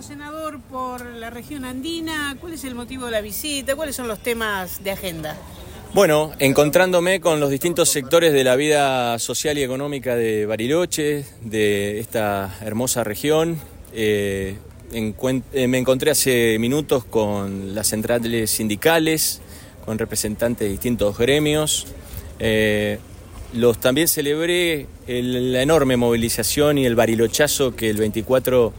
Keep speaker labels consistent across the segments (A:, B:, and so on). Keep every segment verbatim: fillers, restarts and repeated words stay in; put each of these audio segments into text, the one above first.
A: Bueno, senador, por la región andina, ¿cuál es el motivo de la visita? ¿Cuáles son los temas de agenda?
B: Bueno, encontrándome con los distintos sectores de la vida social y económica de Bariloche, de esta hermosa región, eh, encuent- eh, me encontré hace minutos con las centrales sindicales, con representantes de distintos gremios. Eh, los también celebré el, la enorme movilización y el barilochazo que el veinticuatro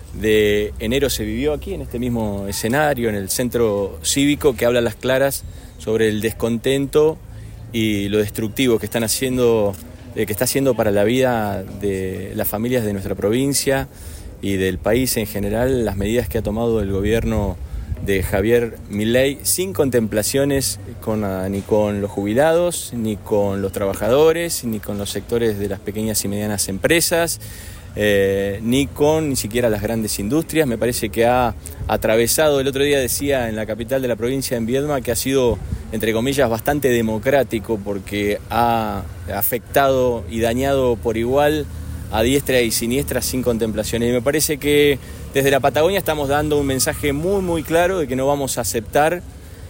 B: de enero se vivió aquí en este mismo escenario, en el centro cívico, que habla a las claras sobre el descontento y lo destructivo que están haciendo, eh, que está haciendo para la vida de las familias de nuestra provincia y del país en general las medidas que ha tomado el gobierno de Javier Milei, sin contemplaciones con, uh, ni con los jubilados, ni con los trabajadores, ni con los sectores de las pequeñas y medianas empresas, eh, ni con ni siquiera las grandes industrias. Me parece que ha atravesado, el otro día decía en la capital de la provincia, en Viedma, que ha sido, entre comillas, bastante democrático porque ha afectado y dañado por igual a diestra y siniestra sin contemplaciones. Y me parece que desde la Patagonia estamos dando un mensaje muy muy claro de que no vamos a aceptar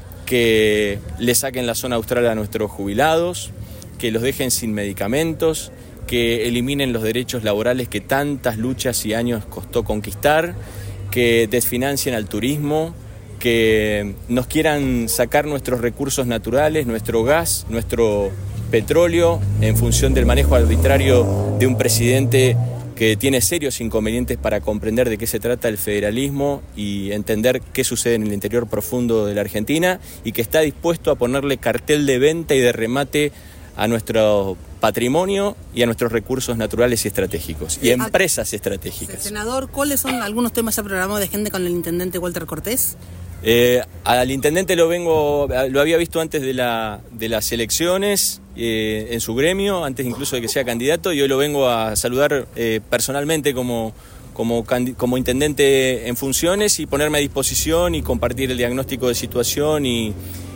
B: que le saquen la zona austral a nuestros jubilados, que los dejen sin medicamentos, que eliminen los derechos laborales que tantas luchas y años costó conquistar, que desfinancien al turismo, que nos quieran sacar nuestros recursos naturales, nuestro gas, nuestro petróleo, en función del manejo arbitrario de un presidente que tiene serios inconvenientes para comprender de qué se trata el federalismo y entender qué sucede en el interior profundo de la Argentina, y que está dispuesto a ponerle cartel de venta y de remate a nuestro patrimonio y a nuestros recursos naturales y estratégicos, y empresas estratégicas.
C: Senador, ¿cuáles son algunos temas ya programados de agenda con el intendente Walter Cortés?
B: Eh, al intendente lo vengo, lo había visto antes de, la, de las elecciones, eh, en su gremio, antes incluso de que sea candidato, y hoy lo vengo a saludar eh, personalmente como, como, como intendente en funciones, y ponerme a disposición y compartir el diagnóstico de situación y,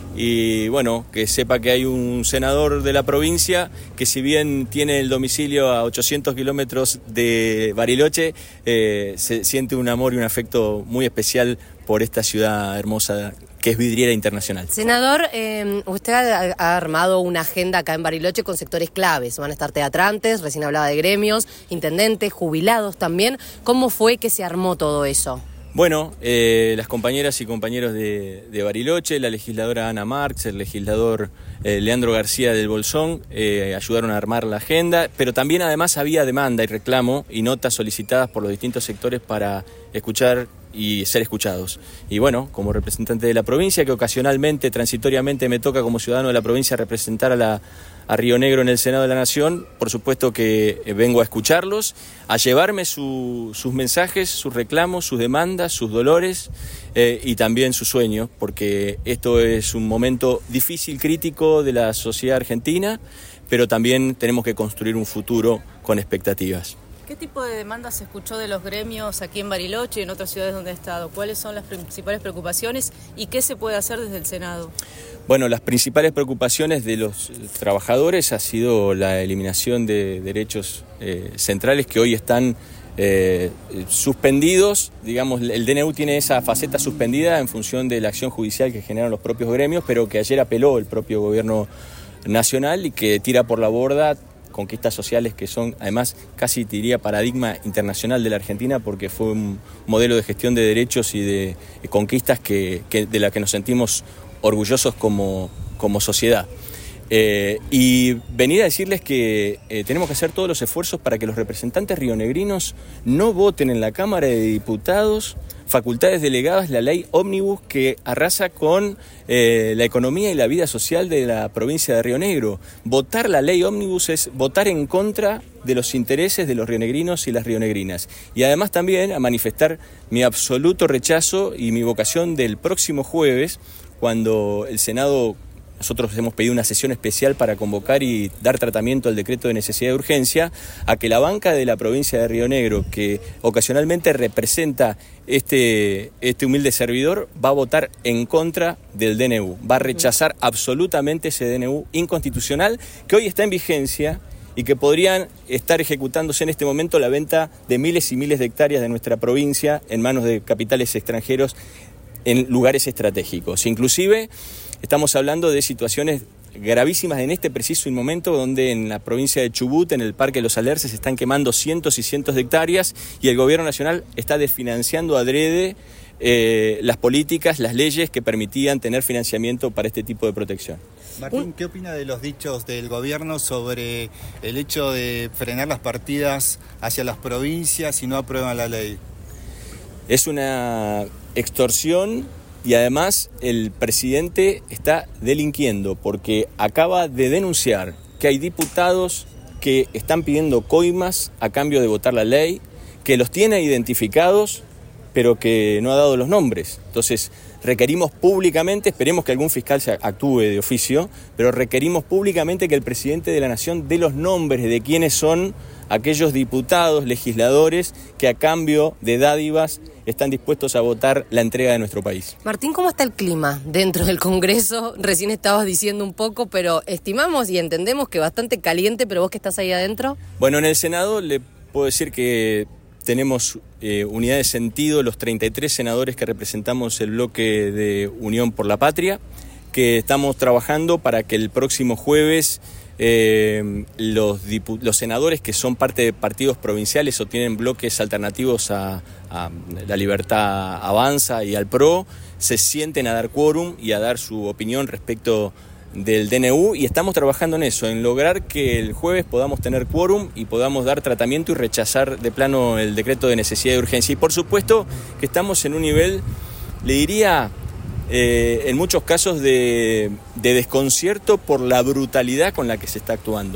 B: y bueno, que sepa que hay un senador de la provincia que, si bien tiene el domicilio a ochocientos kilómetros de Bariloche, eh, se siente un amor y un afecto muy especial por esta ciudad hermosa que es vidriera internacional.
D: Senador, eh, usted ha, ha armado una agenda acá en Bariloche con sectores claves. Van a estar teatrantes, recién hablaba de gremios, intendentes, jubilados también. ¿Cómo fue que se armó todo eso?
B: Bueno, eh, las compañeras y compañeros de, de Bariloche, la legisladora Ana Marx, el legislador eh, Leandro García del Bolsón, eh, ayudaron a armar la agenda, pero también además había demanda y reclamo y notas solicitadas por los distintos sectores para escuchar y ser escuchados. Y bueno, como representante de la provincia, que ocasionalmente, transitoriamente me toca como ciudadano de la provincia representar a, la, a Río Negro en el Senado de la Nación, por supuesto que vengo a escucharlos, a llevarme su, sus mensajes, sus reclamos, sus demandas, sus dolores eh, y también sus sueños, porque esto es un momento difícil, crítico de la sociedad argentina, pero también tenemos que construir un futuro con expectativas.
E: ¿Qué tipo de demandas se escuchó de los gremios aquí en Bariloche y en otras ciudades donde ha estado? ¿Cuáles son las principales preocupaciones y qué se puede hacer desde el Senado?
B: Bueno, las principales preocupaciones de los trabajadores ha sido la eliminación de derechos eh, centrales que hoy están eh, suspendidos. Digamos, el D N U tiene esa faceta suspendida en función de la acción judicial que generan los propios gremios, pero que ayer apeló el propio gobierno nacional y que tira por la borda conquistas sociales que son, además, casi diría paradigma internacional de la Argentina, porque fue un modelo de gestión de derechos y de conquistas que, que, de la que nos sentimos orgullosos como, como sociedad. Eh, y venir a decirles que eh, tenemos que hacer todos los esfuerzos para que los representantes rionegrinos no voten en la Cámara de Diputados facultades delegadas, la ley ómnibus que arrasa con eh, la economía y la vida social de la provincia de Río Negro. Votar la ley ómnibus es votar en contra de los intereses de los rionegrinos y las rionegrinas. Y además también a manifestar mi absoluto rechazo y mi vocación del próximo jueves, cuando el Senado... Nosotros hemos pedido una sesión especial para convocar y dar tratamiento al decreto de necesidad de urgencia, a que la banca de la provincia de Río Negro, que ocasionalmente representa este, este humilde servidor, va a votar en contra del D N U. Va a rechazar absolutamente ese D N U inconstitucional que hoy está en vigencia y que podrían estar ejecutándose en este momento la venta de miles y miles de hectáreas de nuestra provincia en manos de capitales extranjeros en lugares estratégicos. Inclusive estamos hablando de situaciones gravísimas en este preciso momento, donde en la provincia de Chubut, en el Parque Los Alerces, se están quemando cientos y cientos de hectáreas y el gobierno nacional está desfinanciando adrede eh, las políticas, las leyes que permitían tener financiamiento para este tipo de protección.
F: Martín, ¿qué opina de los dichos del gobierno sobre el hecho de frenar las partidas hacia las provincias si no aprueban la ley?
B: Es una extorsión y además el presidente está delinquiendo porque acaba de denunciar que hay diputados que están pidiendo coimas a cambio de votar la ley, que los tiene identificados pero que no ha dado los nombres. Entonces requerimos públicamente, esperemos que algún fiscal se actúe de oficio, pero requerimos públicamente que el presidente de la Nación dé los nombres de quiénes son aquellos diputados, legisladores que a cambio de dádivas están dispuestos a votar la entrega de nuestro país.
D: Martín, ¿cómo está el clima dentro del Congreso? Recién estabas diciendo un poco, pero estimamos y entendemos que bastante caliente, pero vos que estás ahí adentro.
B: Bueno, en el Senado le puedo decir que tenemos eh, unidad de sentido los treinta y tres senadores que representamos el bloque de Unión por la Patria, que estamos trabajando para que el próximo jueves eh, los, dipu- los senadores que son parte de partidos provinciales o tienen bloques alternativos a, a La Libertad Avanza y al P R O se sienten a dar quórum y a dar su opinión respecto del D N U, y estamos trabajando en eso, en lograr que el jueves podamos tener quórum y podamos dar tratamiento y rechazar de plano el decreto de necesidad y urgencia. Y por supuesto que estamos en un nivel, le diría, eh, en muchos casos de, de desconcierto por la brutalidad con la que se está actuando.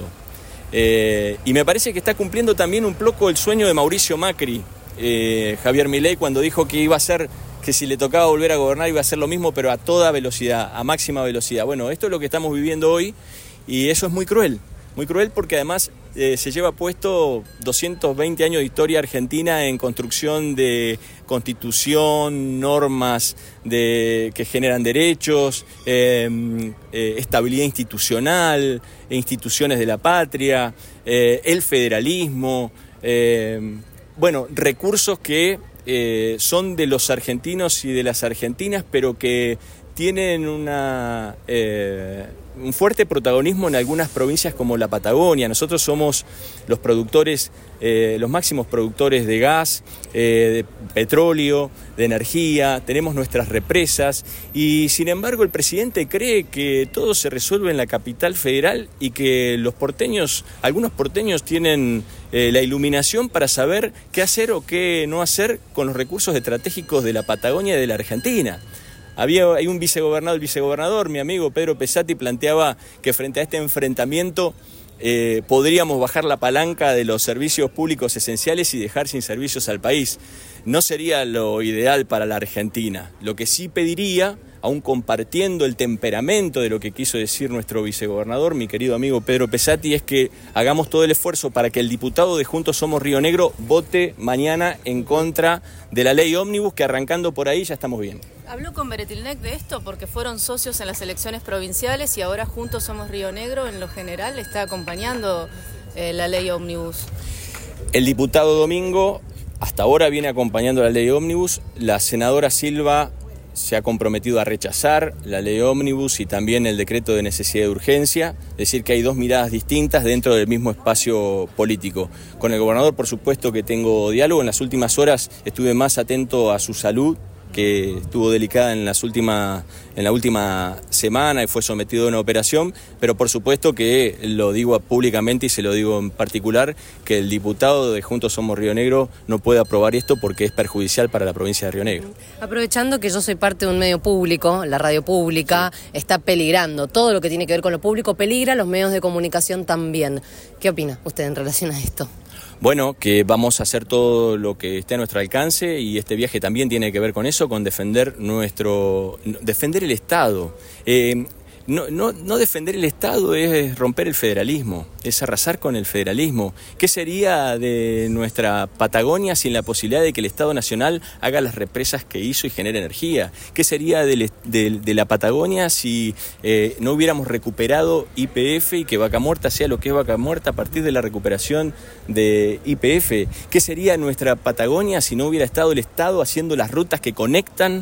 B: Eh, y me parece que está cumpliendo también un poco el sueño de Mauricio Macri, eh, Javier Milei, cuando dijo que iba a ser... que si le tocaba volver a gobernar iba a ser lo mismo, pero a toda velocidad, a máxima velocidad. Bueno, esto es lo que estamos viviendo hoy y eso es muy cruel, muy cruel porque además eh, se lleva puesto doscientos veinte años de historia argentina en construcción de constitución, normas de, que generan derechos, eh, eh, estabilidad institucional, instituciones de la patria, eh, el federalismo, eh, bueno, recursos que Eh, son de los argentinos y de las argentinas, pero que tienen una, eh, un fuerte protagonismo en algunas provincias como la Patagonia. Nosotros somos los productores, eh, los máximos productores de gas, eh, de petróleo, de energía, tenemos nuestras represas y sin embargo el presidente cree que todo se resuelve en la capital federal y que los porteños, algunos porteños tienen eh, la iluminación para saber qué hacer o qué no hacer con los recursos estratégicos de la Patagonia y de la Argentina. Había, hay un vicegobernador, el vicegobernador, mi amigo Pedro Pesati, planteaba que frente a este enfrentamiento eh, podríamos bajar la palanca de los servicios públicos esenciales y dejar sin servicios al país. No sería lo ideal para la Argentina. Lo que sí pediría, aún compartiendo el temperamento de lo que quiso decir nuestro vicegobernador, mi querido amigo Pedro Pesati, es que hagamos todo el esfuerzo para que el diputado de Juntos Somos Río Negro vote mañana en contra de la ley ómnibus, que arrancando por ahí ya estamos bien.
E: ¿Habló con Beretilnec de esto? Porque fueron socios en las elecciones provinciales y ahora Juntos Somos Río Negro, en lo general, está acompañando eh, la ley ómnibus.
B: El diputado Domingo hasta ahora viene acompañando la ley ómnibus. La senadora Silva se ha comprometido a rechazar la ley ómnibus y también el decreto de necesidad de urgencia, es decir, que hay dos miradas distintas dentro del mismo espacio político. Con el gobernador, por supuesto que tengo diálogo. En las últimas horas estuve más atento a su salud, que estuvo delicada en, las últimas, en la última semana y fue sometido a una operación, pero por supuesto que lo digo públicamente y se lo digo en particular, que el diputado de Juntos Somos Río Negro no puede aprobar esto porque es perjudicial para la provincia de Río Negro.
D: Aprovechando que yo soy parte de un medio público, la radio pública, sí, está peligrando, todo lo que tiene que ver con lo público peligra, los medios de comunicación también. ¿Qué opina usted en relación a esto?
B: Bueno, que vamos a hacer todo lo que esté a nuestro alcance y este viaje también tiene que ver con eso, con defender nuestro, defender el Estado. Eh, No, no, no defender el Estado es romper el federalismo, es arrasar con el federalismo. ¿Qué sería de nuestra Patagonia sin la posibilidad de que el Estado Nacional haga las represas que hizo y genere energía? ¿Qué sería de, de, de la Patagonia si eh, no hubiéramos recuperado Y P F y que Vaca Muerta sea lo que es Vaca Muerta a partir de la recuperación de Y P F? ¿Qué sería nuestra Patagonia si no hubiera estado el Estado haciendo las rutas que conectan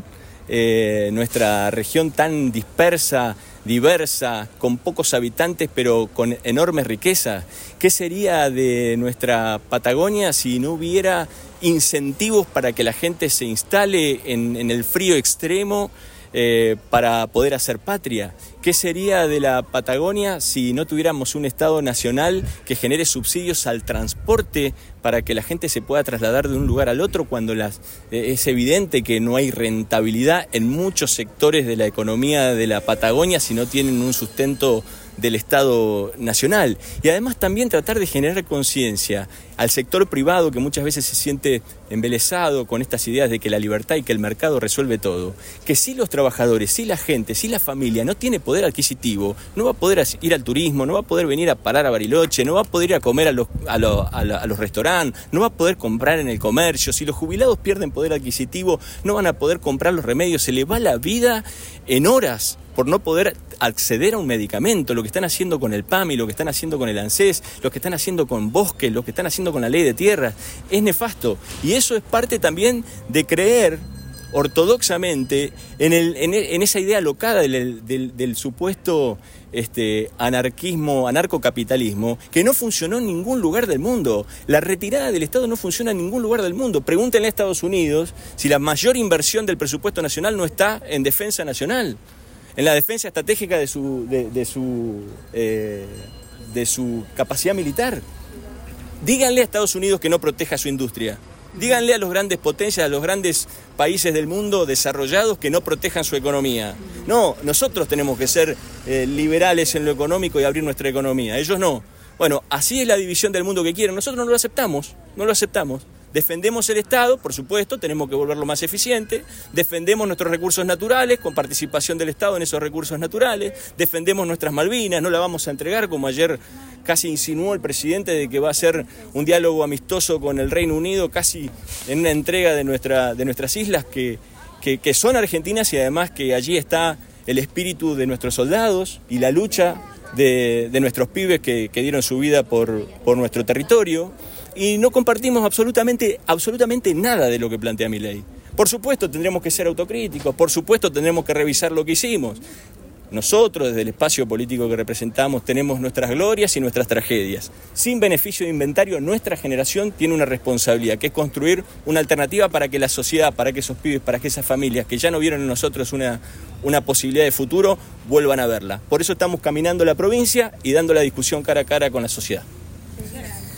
B: eh, nuestra región tan dispersa, diversa, con pocos habitantes pero con enormes riquezas? ¿Qué sería de nuestra Patagonia si no hubiera incentivos para que la gente se instale en, en el frío extremo eh, para poder hacer patria? ¿Qué sería de la Patagonia si no tuviéramos un Estado nacional que genere subsidios al transporte para que la gente se pueda trasladar de un lugar al otro cuando las, eh, es evidente que no hay rentabilidad en muchos sectores de la economía de la Patagonia si no tienen un sustento del Estado Nacional? Y además también tratar de generar conciencia al sector privado que muchas veces se siente embelesado con estas ideas de que la libertad y que el mercado resuelve todo, que si los trabajadores, si la gente, si la familia no tiene poder adquisitivo, no va a poder ir al turismo, no va a poder venir a parar a Bariloche, no va a poder ir a comer a los, a los, a la, a los restaurantes, no va a poder comprar en el comercio. Si los jubilados pierden poder adquisitivo, no van a poder comprar los remedios, se les va la vida en horas por no poder acceder a un medicamento. Lo que están haciendo con el PAMI, lo que están haciendo con el ANSES, lo que están haciendo con Bosque, lo que están haciendo con la ley de tierras, es nefasto. Y eso es parte también de creer ortodoxamente en, el, en, el, en esa idea locada del, del, del supuesto este, anarquismo, anarcocapitalismo, que no funcionó en ningún lugar del mundo. La retirada del Estado no funciona en ningún lugar del mundo. Pregúntenle a Estados Unidos si la mayor inversión del presupuesto nacional no está en defensa nacional, en la defensa estratégica de su, de, de su, eh, de su capacidad militar. Díganle a Estados Unidos que no proteja su industria. Díganle a los grandes potencias, a los grandes países del mundo desarrollados que no protejan su economía. No, nosotros tenemos que ser eh, liberales en lo económico y abrir nuestra economía. Ellos no. Bueno, así es la división del mundo que quieren. Nosotros no lo aceptamos, no lo aceptamos. Defendemos el Estado, por supuesto, tenemos que volverlo más eficiente. Defendemos nuestros recursos naturales, con participación del Estado en esos recursos naturales. Defendemos nuestras Malvinas, no la vamos a entregar, como ayer casi insinuó el presidente, de que va a ser un diálogo amistoso con el Reino Unido, casi en una entrega de, nuestra, de nuestras islas que, que, que son argentinas, y además que allí está el espíritu de nuestros soldados y la lucha de, de nuestros pibes que, que dieron su vida por, por nuestro territorio. Y no compartimos absolutamente, absolutamente nada de lo que plantea Milei. Por supuesto tendremos que ser autocríticos, por supuesto tendremos que revisar lo que hicimos. Nosotros, desde el espacio político que representamos, tenemos nuestras glorias y nuestras tragedias. Sin beneficio de inventario, nuestra generación tiene una responsabilidad, que es construir una alternativa para que la sociedad, para que esos pibes, para que esas familias que ya no vieron en nosotros una, una posibilidad de futuro, vuelvan a verla. Por eso estamos caminando la provincia y dando la discusión cara a cara con la sociedad.